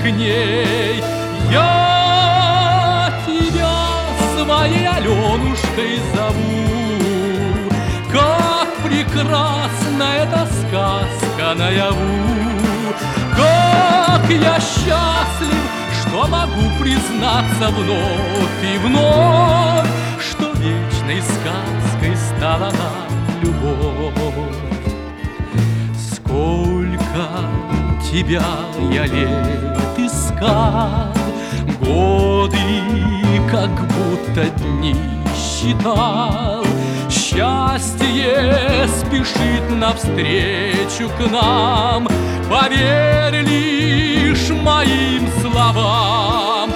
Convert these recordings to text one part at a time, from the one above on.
к ней. Я тебя своей Аленушкой зову. Как прекрасна эта сказка наяву! Как я счастлив, что могу признаться вновь и вновь, что вечной сказкой стала нам любовь. Сколько тебя я лет искал, годы как будто дни считал. Счастье спешит навстречу к нам, поверь лишь моим словам.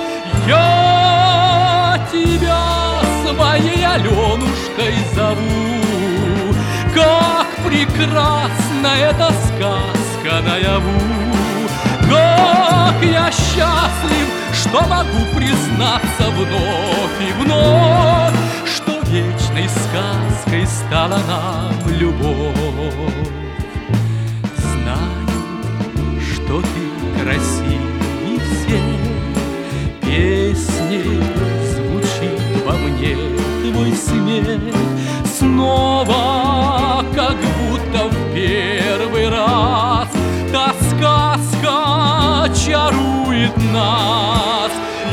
Я тебя своей Аленушкой зову. Как прекрасна эта сказка наяву! Как я счастлив, что могу признаться вновь и вновь, что вечной сказкой стала нам любовь. Знаю, что ты красивей всех, песней звучит во мне твой смех. Снова, как будто в первый раз, та сказка чарует нас.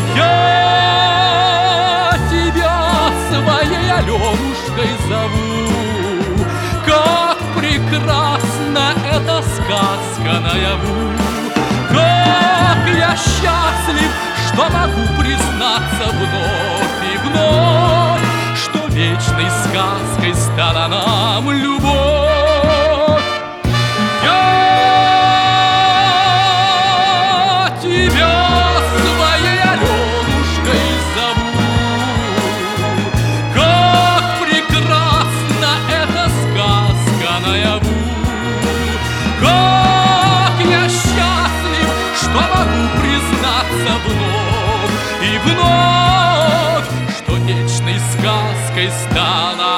Я тебя своей Аленушкой зову. Как прекрасна эта сказка наяву! Как я счастлив, что могу признаться вновь и вновь, что вечной сказкой стала нам любовь. Могу признаться вновь и вновь, что вечной сказкой стала